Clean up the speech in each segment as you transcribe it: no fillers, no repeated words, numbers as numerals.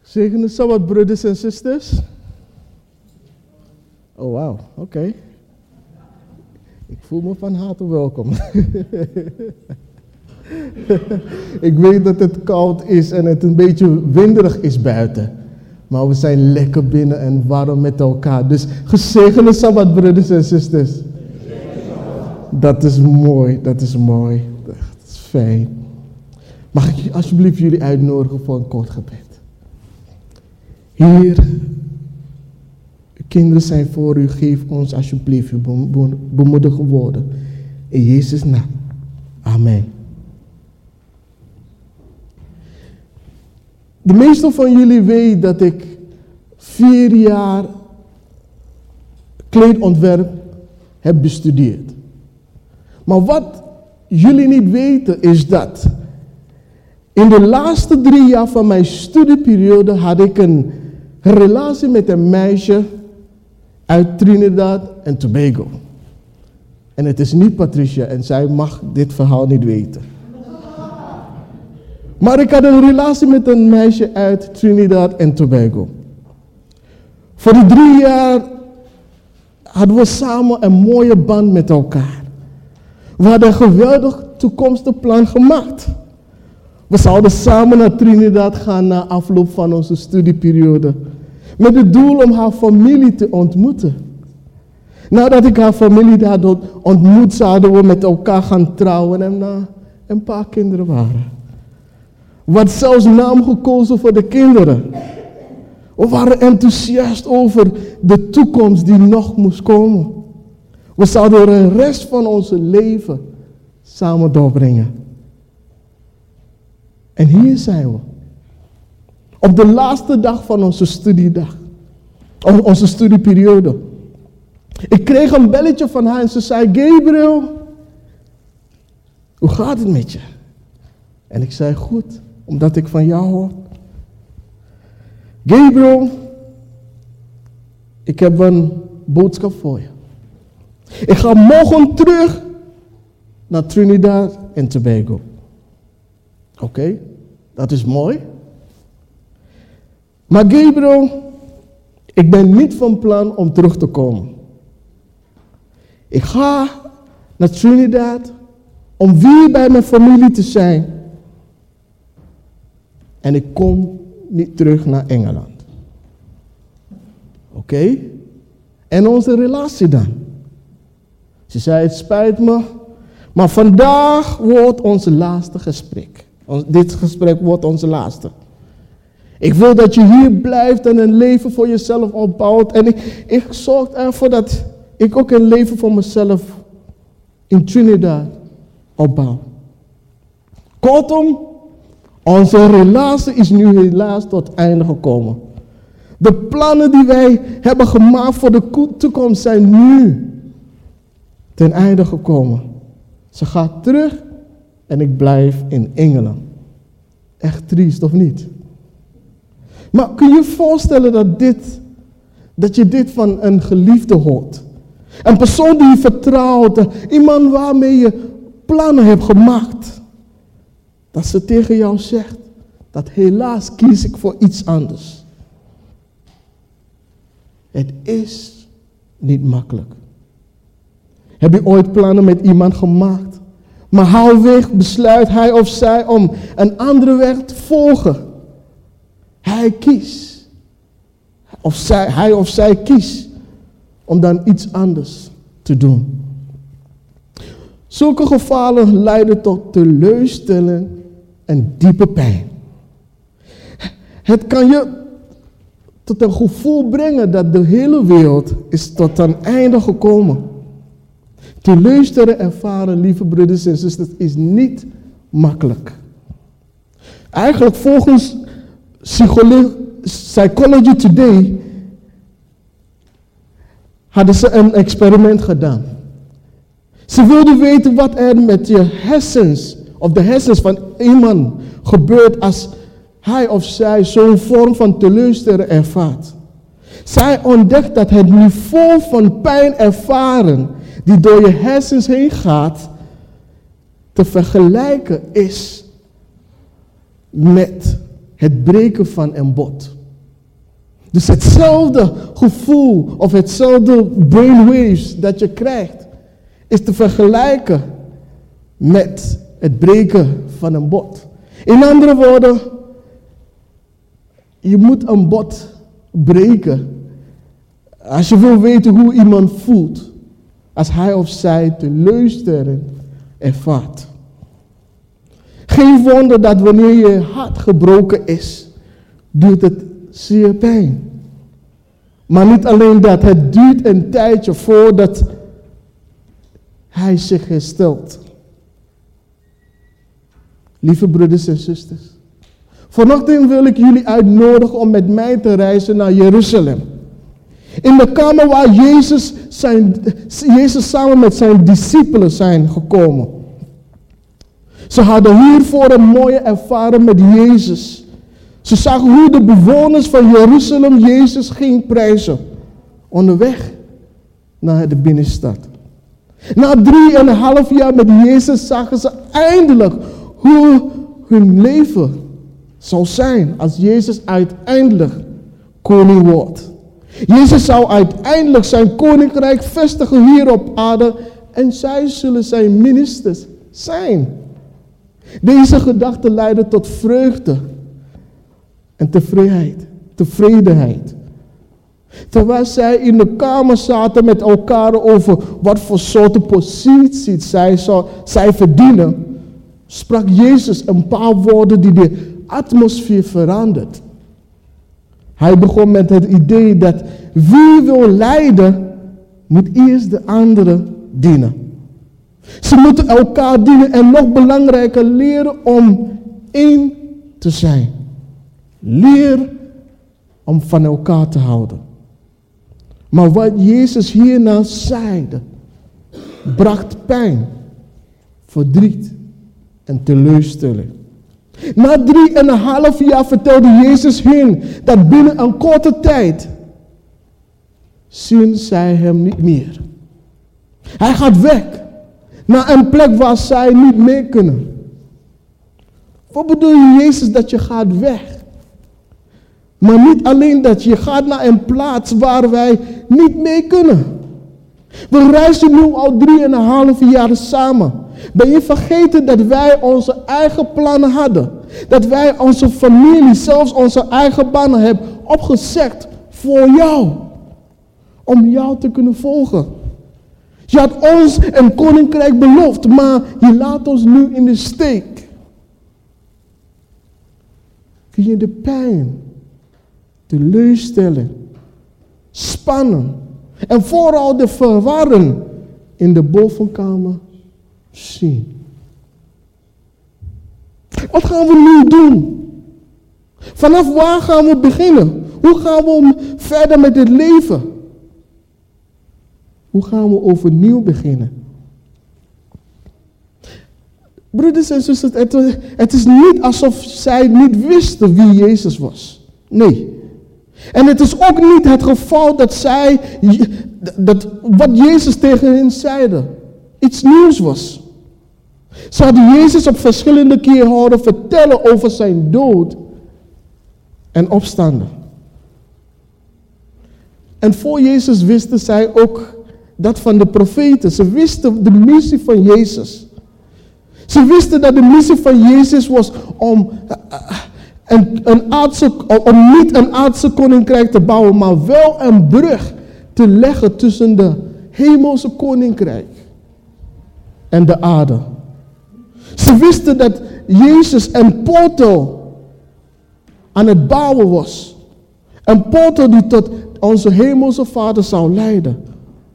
Zegene Sabbat, brothers en sisters. Oh, wauw, oké. Ik voel me van harte welkom. Ik weet dat het koud is en het een beetje winderig is buiten. Maar we zijn lekker binnen en warm met elkaar. Dus gezegende Sabbat, brothers en sisters. Dat is mooi, dat is mooi. Dat is fijn. Mag ik alsjeblieft jullie uitnodigen voor een kort gebed? Heer, uw kinderen zijn voor u. Geef ons alsjeblieft uw bemoedigende woorden. In Jezus' naam. Amen. De meesten van jullie weten dat ik 4 jaar kleedontwerp heb bestudeerd. Maar wat jullie niet weten is dat in de laatste 3 jaar van mijn studieperiode had ik een relatie met een meisje uit Trinidad en Tobago. En het is niet Patricia en zij mag dit verhaal niet weten. Maar ik had een relatie met een meisje uit Trinidad en Tobago. Voor die 3 jaar hadden we samen een mooie band met elkaar. We hadden een geweldig toekomstig plan gemaakt. We zouden samen naar Trinidad gaan na afloop van onze studieperiode. Met het doel om haar familie te ontmoeten. Nadat ik haar familie daar ontmoet, zouden we met elkaar gaan trouwen en na een paar kinderen waren. We hadden zelfs naam gekozen voor de kinderen. We waren enthousiast over de toekomst die nog moest komen. We zouden de rest van ons leven samen doorbrengen. En hier zijn we. Op de laatste dag van onze studiedag. Onze studieperiode. Ik kreeg een belletje van haar en ze zei: Gabriel, hoe gaat het met je? En ik zei: goed, omdat ik van jou hoor. Gabriel, ik heb een boodschap voor je. Ik ga morgen terug naar Trinidad en Tobago. Oké, dat is mooi. Maar Gabriel, ik ben niet van plan om terug te komen. Ik ga naar Trinidad om weer bij mijn familie te zijn. En ik kom niet terug naar Engeland. Oké? En onze relatie dan? Ze zei: het spijt me, maar vandaag wordt ons laatste gesprek. Dit gesprek wordt onze laatste. Ik wil dat je hier blijft en een leven voor jezelf opbouwt. En ik zorg ervoor dat ik ook een leven voor mezelf in Trinidad opbouw. Kortom, onze relatie is nu helaas tot einde gekomen. De plannen die wij hebben gemaakt voor de toekomst zijn nu ten einde gekomen. Ze gaat terug en ik blijf in Engeland. Echt triest, of niet? Maar kun je je voorstellen dat je dit van een geliefde hoort? Een persoon die je vertrouwt, iemand waarmee je plannen hebt gemaakt. Dat ze tegen jou zegt dat helaas kies ik voor iets anders. Het is niet makkelijk. Heb je ooit plannen met iemand gemaakt? Maar halverwege besluit hij of zij om een andere weg te volgen. Hij kiest. Hij of zij kiest om dan iets anders te doen. Zulke gevallen leiden tot teleurstelling en diepe pijn. Het kan je tot een gevoel brengen dat de hele wereld is tot een einde gekomen. Teleurstelling ervaren, lieve broeders en zusters, is niet makkelijk. Eigenlijk volgens Psychology Today hadden ze een experiment gedaan. Ze wilden weten wat er met je hersens, of de hersens van iemand gebeurt als hij of zij zo'n vorm van teleurstelling ervaart. Zij ontdekt dat het niveau van pijn ervaren die door je hersens heen gaat, te vergelijken is met het breken van een bot. Dus hetzelfde gevoel of hetzelfde brainwaves dat je krijgt, is te vergelijken met het breken van een bot. In andere woorden, je moet een bot breken als je wil weten hoe iemand voelt als hij of zij teleurstelling ervaart. Geen wonder dat wanneer je hart gebroken is, doet het zeer pijn. Maar niet alleen dat, het duurt een tijdje voordat hij zich herstelt. Lieve broeders en zusters, vanochtend wil ik jullie uitnodigen om met mij te reizen naar Jeruzalem. In de kamer waar Jezus samen met zijn discipelen zijn gekomen. Ze hadden hiervoor een mooie ervaring met Jezus. Ze zagen hoe de bewoners van Jeruzalem Jezus gingen prijzen. Onderweg naar de binnenstad. Na 3,5 jaar met Jezus zagen ze eindelijk hoe hun leven zou zijn als Jezus uiteindelijk koning wordt. Jezus zou uiteindelijk zijn koninkrijk vestigen hier op aarde en zij zullen zijn ministers zijn. Deze gedachte leidde tot vreugde en tevredenheid. Terwijl zij in de kamer zaten met elkaar over wat voor soort positie zij verdienen, sprak Jezus een paar woorden die de atmosfeer verandert. Hij begon met het idee dat wie wil leiden, moet eerst de anderen dienen. Ze moeten elkaar dienen en nog belangrijker leren om één te zijn. Leer om van elkaar te houden. Maar wat Jezus hierna zeide, bracht pijn, verdriet en teleurstelling. Na 3,5 jaar vertelde Jezus hun dat binnen een korte tijd zien zij hem niet meer. Hij gaat weg naar een plek waar zij niet mee kunnen. Wat bedoel je, Jezus, dat je gaat weg? Maar niet alleen dat, je gaat naar een plaats waar wij niet mee kunnen. We reizen nu al 3,5 jaar samen. Ben je vergeten dat wij onze eigen plannen hadden? Dat wij onze familie, zelfs onze eigen banen hebben opgezegd voor jou. Om jou te kunnen volgen. Je had ons een koninkrijk beloofd, maar je laat ons nu in de steek. Kun je de pijn, teleurstelling, spannen en vooral de verwarring in de bovenkamer zien? Wat gaan we nu doen? Vanaf waar gaan we beginnen? Hoe gaan we verder met dit leven? Hoe gaan we overnieuw beginnen? Broeders en zusters, het is niet alsof zij niet wisten wie Jezus was. Nee. En het is ook niet het geval dat wat Jezus tegen hen zeide iets nieuws was. Ze hadden Jezus op verschillende keren horen vertellen over zijn dood en opstanden. En voor Jezus wisten zij ook dat van de profeten. Ze wisten de missie van Jezus. Ze wisten dat de missie van Jezus was om niet een aardse koninkrijk te bouwen, maar wel een brug te leggen tussen de hemelse koninkrijk en de aarde. Ze wisten dat Jezus een portal aan het bouwen was. Een portal die tot onze hemelse Vader zou leiden.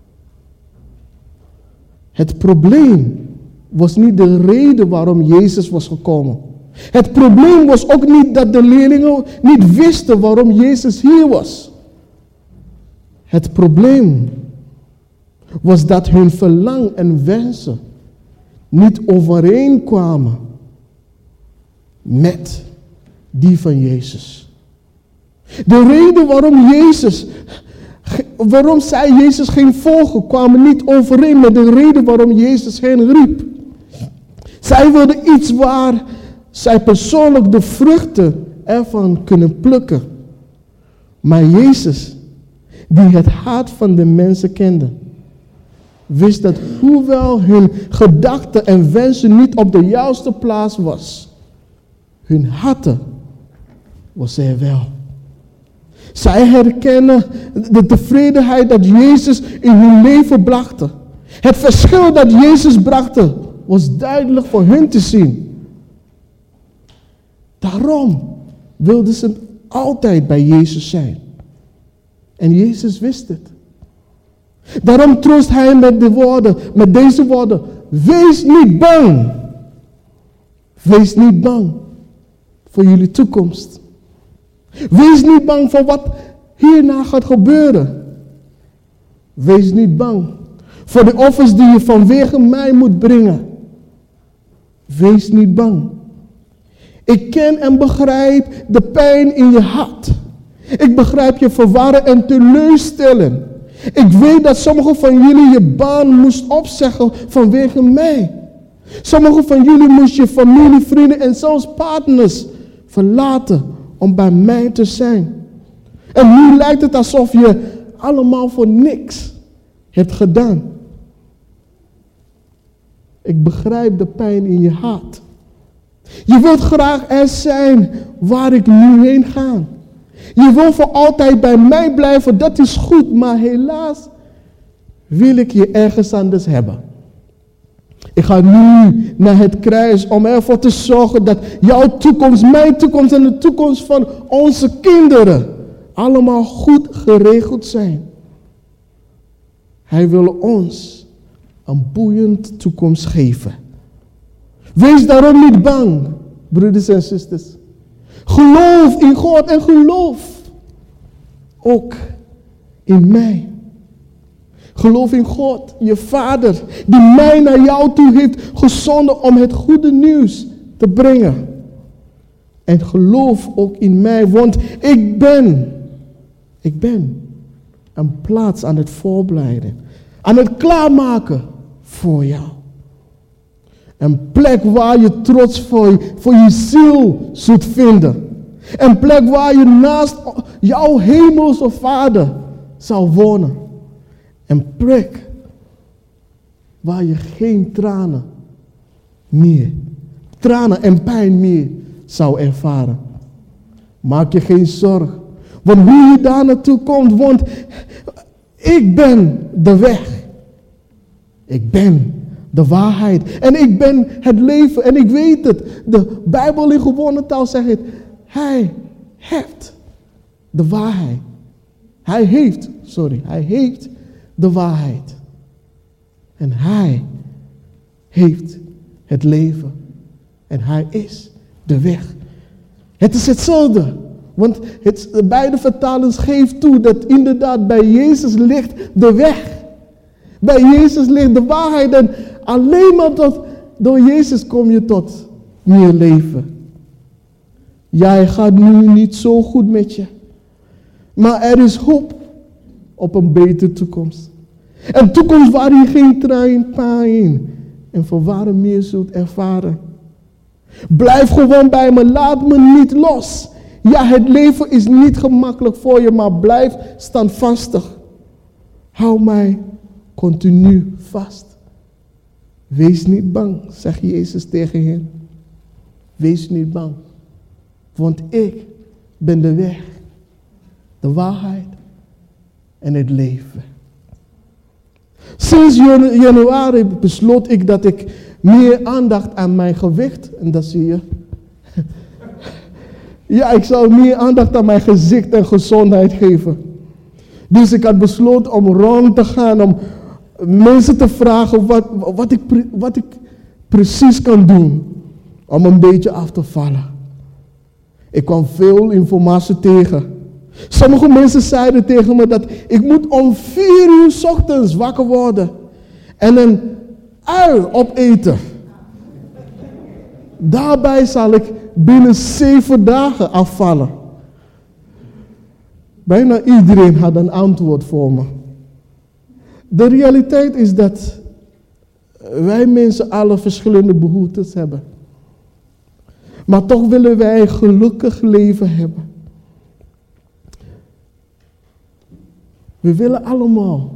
Het probleem was niet de reden waarom Jezus was gekomen. Het probleem was ook niet dat de leerlingen niet wisten waarom Jezus hier was. Het probleem was dat hun verlangen en wensen niet overeenkwamen met die van Jezus. De reden waarom zij Jezus ging volgen, kwamen niet overeen met de reden waarom Jezus hen riep. Zij wilden iets waar zij persoonlijk de vruchten ervan kunnen plukken. Maar Jezus, die het hart van de mensen kende, wist dat hoewel hun gedachten en wensen niet op de juiste plaats was, hun harten was er wel. Zij herkennen de tevredenheid dat Jezus in hun leven bracht. Het verschil dat Jezus bracht was duidelijk voor hun te zien. Daarom wilden ze altijd bij Jezus zijn. En Jezus wist het. Daarom troost hij met deze woorden. Wees niet bang. Wees niet bang voor jullie toekomst. Wees niet bang voor wat hierna gaat gebeuren. Wees niet bang voor de offers die je vanwege mij moet brengen. Wees niet bang. Ik ken en begrijp de pijn in je hart. Ik begrijp je verwarren en teleurstellen. Ik weet dat sommigen van jullie je baan moest opzeggen vanwege mij. Sommigen van jullie moest je familie, vrienden en zelfs partners verlaten om bij mij te zijn. En nu lijkt het alsof je allemaal voor niks hebt gedaan. Ik begrijp de pijn in je hart. Je wilt graag er zijn waar ik nu heen ga. Je wil voor altijd bij mij blijven, dat is goed, maar helaas wil ik je ergens anders hebben. Ik ga nu naar het kruis om ervoor te zorgen dat jouw toekomst, mijn toekomst en de toekomst van onze kinderen allemaal goed geregeld zijn. Hij wil ons een boeiend toekomst geven. Wees daarom niet bang, broeders en zusters. Geloof in God en geloof ook in mij. Geloof in God, je Vader, die mij naar jou toe heeft gezonden om het goede nieuws te brengen. En geloof ook in mij, want ik ben een plaats aan het voorbereiden, aan het klaarmaken voor jou. Een plek waar je trots voor je ziel zult vinden. Een plek waar je naast jouw hemelse Vader zal wonen. Een plek waar je geen tranen en pijn meer zou ervaren. Maak je geen zorgen. Want hoe je daar naartoe komt, want ik ben de weg. Ik ben de waarheid. En ik ben het leven. En ik weet het. De Bijbel in gewone taal zegt het. Hij heeft de waarheid. Hij heeft de waarheid. En hij heeft het leven. En hij is de weg. Het is hetzelfde. Want de beide vertalers geven toe dat inderdaad bij Jezus ligt de weg. Bij Jezus ligt de waarheid. En alleen maar door Jezus kom je tot meer leven. Jij gaat nu niet zo goed met je. Maar er is hoop op een betere toekomst. Een toekomst waar je geen pijn en verwarring meer zult ervaren. Blijf gewoon bij me, laat me niet los. Ja, het leven is niet gemakkelijk voor je, maar blijf standvastig. Hou mij continu vast. Wees niet bang, zegt Jezus tegen hen. Wees niet bang, want ik ben de weg, de waarheid en het leven. Sinds januari besloot ik dat ik meer aandacht aan mijn gewicht, en dat zie je. Ja, ik zou meer aandacht aan mijn gezicht en gezondheid geven. Dus ik had besloten om rond te gaan, om mensen te vragen wat ik precies kan doen om een beetje af te vallen. Ik kwam veel informatie tegen. Sommige mensen zeiden tegen me dat ik moet om 4 uur 's ochtends wakker worden en een ui opeten. Daarbij zal ik binnen 7 dagen afvallen. Bijna iedereen had een antwoord voor me. De realiteit is dat wij mensen alle verschillende behoeftes hebben. Maar toch willen wij een gelukkig leven hebben. We willen allemaal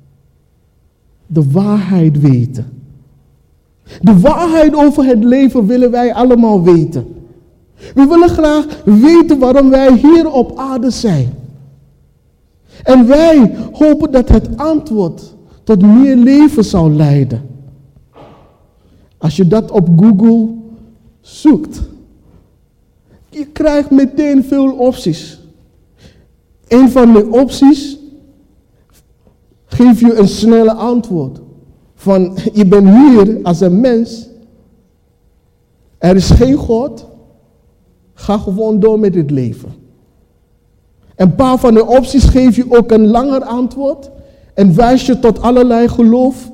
de waarheid weten. De waarheid over het leven willen wij allemaal weten. We willen graag weten waarom wij hier op aarde zijn. En wij hopen dat het antwoord tot meer leven zal leiden. Als je dat op Google zoekt, je krijgt meteen veel opties. Een van de opties geeft je een snelle antwoord. Van, je bent hier als een mens. Er is geen God. Ga gewoon door met het leven. Een paar van de opties geef je ook een langer antwoord. En wijst je tot allerlei geloof.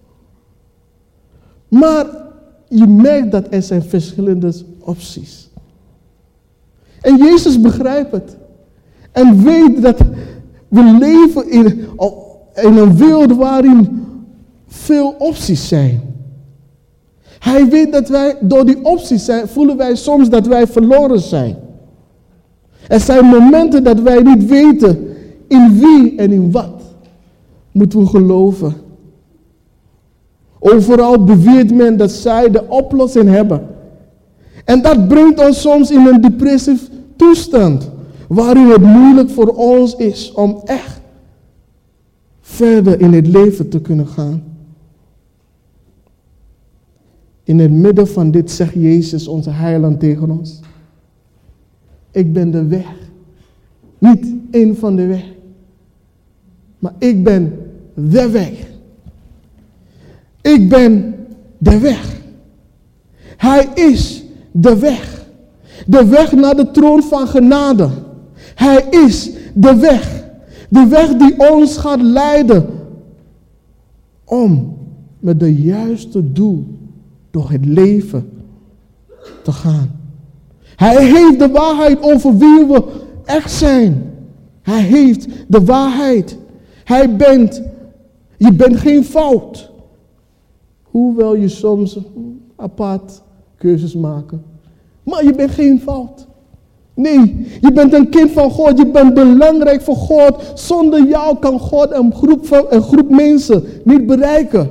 Maar je merkt dat er zijn verschillende opties. En Jezus begrijpt het. En weet dat we leven in een wereld waarin veel opties zijn. Hij weet dat wij door die opties zijn, voelen wij soms dat wij verloren zijn. Er zijn momenten dat wij niet weten in wie en in wat moeten we geloven. Overal beweert men dat zij de oplossing hebben. En dat brengt ons soms in een depressief toestand, waarin het moeilijk voor ons is om echt verder in het leven te kunnen gaan. In het midden van dit zegt Jezus, onze heiland, tegen ons: ik ben de weg. Niet één van de weg, maar ik ben de weg. Ik ben de weg. Hij is de weg. De weg naar de troon van genade. Hij is de weg. De weg die ons gaat leiden om met de juiste doel door het leven te gaan. Hij heeft de waarheid over wie we echt zijn. Hij heeft de waarheid. Je bent geen fout. Hoewel je soms apart keuzes maakt. Maar je bent geen fout. Nee, je bent een kind van God. Je bent belangrijk voor God. Zonder jou kan God een groep mensen niet bereiken.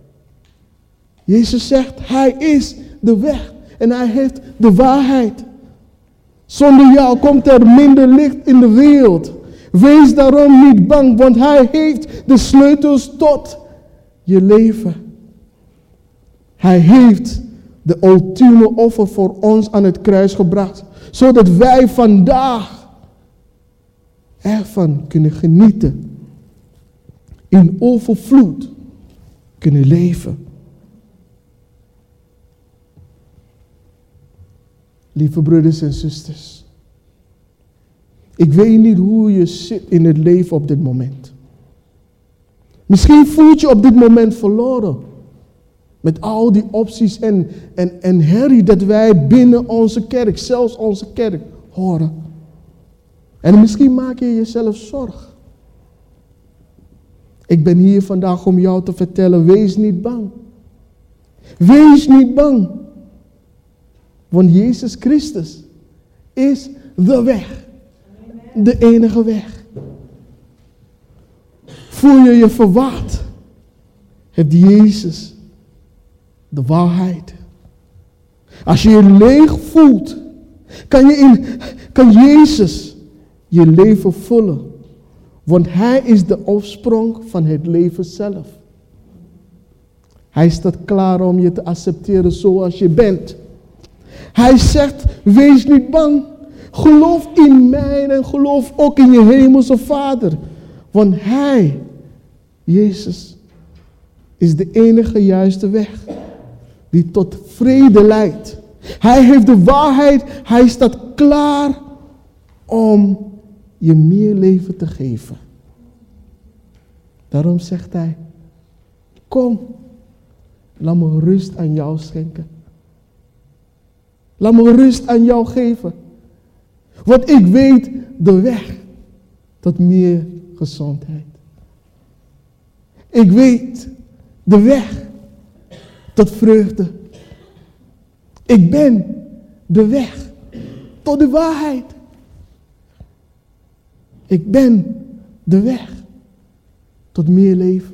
Jezus zegt, hij is de weg. En hij heeft de waarheid. Zonder jou komt er minder licht in de wereld. Wees daarom niet bang, want hij heeft de sleutels tot je leven. Hij heeft de ultieme offer voor ons aan het kruis gebracht. Zodat wij vandaag ervan kunnen genieten. In overvloed kunnen leven. Lieve broeders en zusters. Ik weet niet hoe je zit in het leven op dit moment. Misschien voelt je op dit moment verloren. Met al die opties en herrie dat wij binnen onze kerk, zelfs onze kerk, horen. En misschien maak je jezelf zorg. Ik ben hier vandaag om jou te vertellen, wees niet bang. Wees niet bang. Want Jezus Christus is de weg. De enige weg. Voel je je verwaard? Heeft Jezus de waarheid. Als je je leeg voelt, kan Jezus je leven vullen. Want hij is de oorsprong van het leven zelf. Hij staat klaar om je te accepteren zoals je bent. Hij zegt, wees niet bang. Geloof in mij en geloof ook in je hemelse Vader. Want hij, Jezus, is de enige juiste weg die tot vrede leidt. Hij heeft de waarheid. Hij staat klaar om je meer leven te geven. Daarom zegt hij, kom, laat me rust aan jou schenken. Laat me rust aan jou geven. Want ik weet de weg tot meer gezondheid. Ik weet de weg tot vreugde. Ik ben de weg tot de waarheid. Ik ben de weg tot meer leven.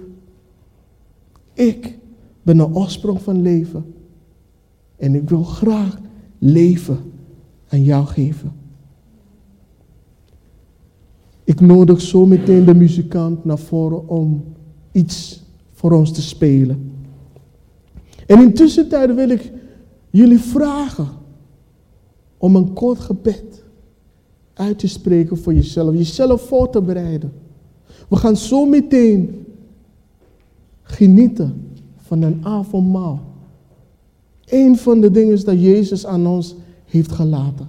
Ik ben de oorsprong van leven. En ik wil graag leven aan jou geven. Ik nodig zo meteen de muzikant naar voren om iets voor ons te spelen. En intussen tijd wil ik jullie vragen om een kort gebed uit te spreken voor jezelf. Jezelf voor te bereiden. We gaan zo meteen genieten van een avondmaal. Eén van de dingen dat Jezus aan ons heeft gelaten.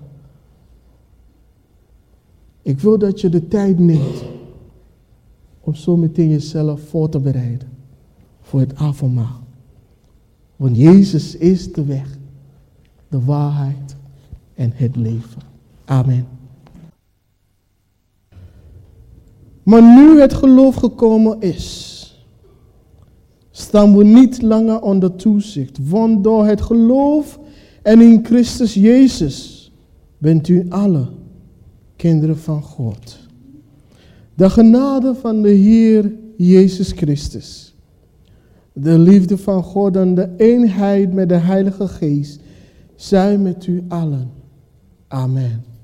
Ik wil dat je de tijd neemt om zo meteen jezelf voor te bereiden voor het avondmaal. Want Jezus is de weg, de waarheid en het leven. Amen. Maar nu het geloof gekomen is, staan we niet langer onder toezicht. Want door het geloof en in Christus Jezus bent u alle kinderen van God. De genade van de Heer Jezus Christus, de liefde van God en de eenheid met de Heilige Geest, zij met u allen. Amen.